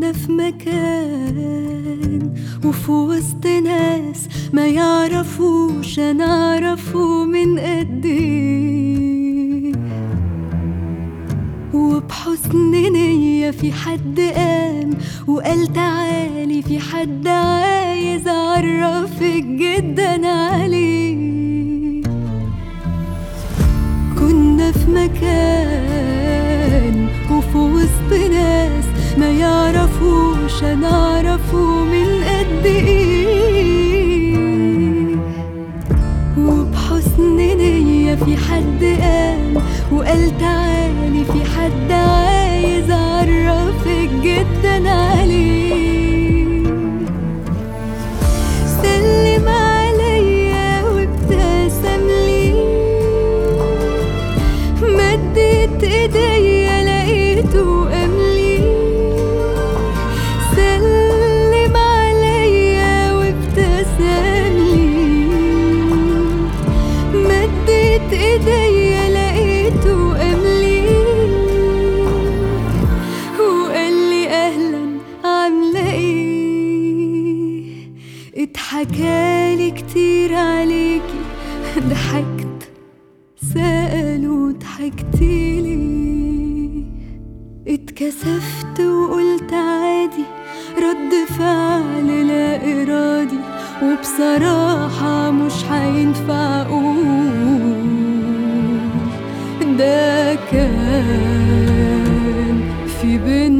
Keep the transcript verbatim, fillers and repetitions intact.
كنا في مكان وفي وسط ناس ما يعرفوش انا اعرفه من قد ايه، وبحسن نية في حد قام وقال تعالي في حد عايز اعرفك جدا عليه. كنا في مكان وفي وسط ناس ما يعرفوش انا اعرفه من قد ايه، وبحسن نية في حد قام وقال تعالي في حد عايز اعرفك جدا عليه. سلم عليا وابتسم لي، مدت ايديا لقيته قاملي. سلم عليا وابتسم لي، مدت ايديا لقيته قاملي، وقال لي اهلا عامله ايه. اتحكالي كتير عليكي، ضحكت سألوا ضحكتيلي. اتكسفت وقلت عادي، رد فعل لا إرادي، وبصراحة مش هينفع أقول ده كان في بينا